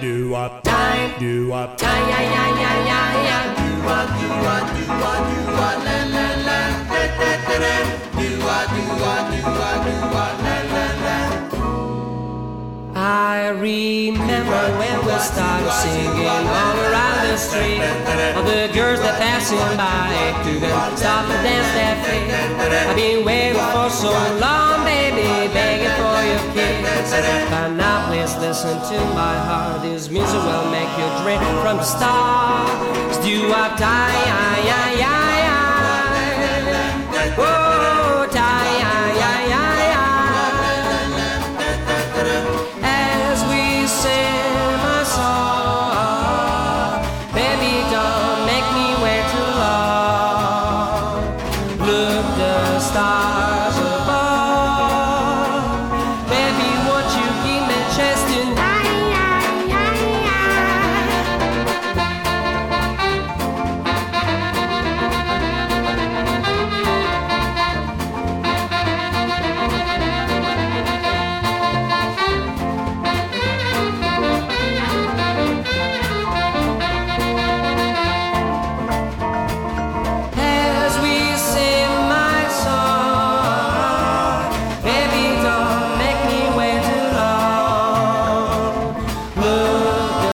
doo-wop, time, doo-wop, time, ya, ya, ya, ya, ya. Doo-wop, doo-wop, doo-wop, doo-wop, la, la, la, da, da, da, da. Doo-wop, doo-wop, doo-wop, doo-wop, la, la, la. I remember when we started singing all around the street. All the girls that passing by couldn't stop to dance their feet. I've been waiting for so long, baby, begging for your kiss. But now please listen to my heart. This music will make you drink from the start. Do up time,